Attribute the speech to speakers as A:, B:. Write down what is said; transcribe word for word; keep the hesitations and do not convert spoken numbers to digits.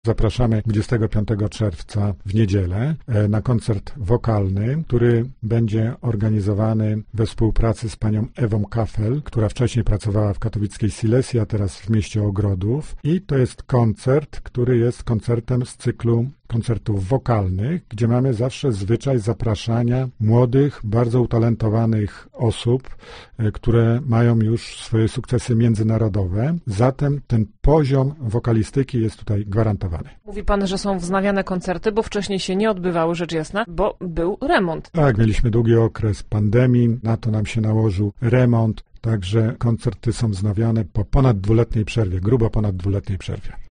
A: Zapraszamy dwudziestego piątego czerwca w niedzielę na koncert wokalny, który będzie organizowany we współpracy z panią Ewą Kafel, która wcześniej pracowała w katowickiej Silesii, a teraz w mieście Ogrodów. I to jest koncert, który jest koncertem z cyklu koncertów wokalnych, gdzie mamy zawsze zwyczaj zapraszania młodych, bardzo utalentowanych osób, które mają już swoje sukcesy międzynarodowe. Zatem ten poziom wokalistyki jest tutaj gwarantowany.
B: Mówi pan, że są wznawiane koncerty, bo wcześniej się nie odbywały, rzecz jasna, bo był remont.
A: Tak, mieliśmy długi okres pandemii, na to nam się nałożył remont, także koncerty są wznawiane po ponad dwuletniej przerwie, grubo ponad dwuletniej przerwie.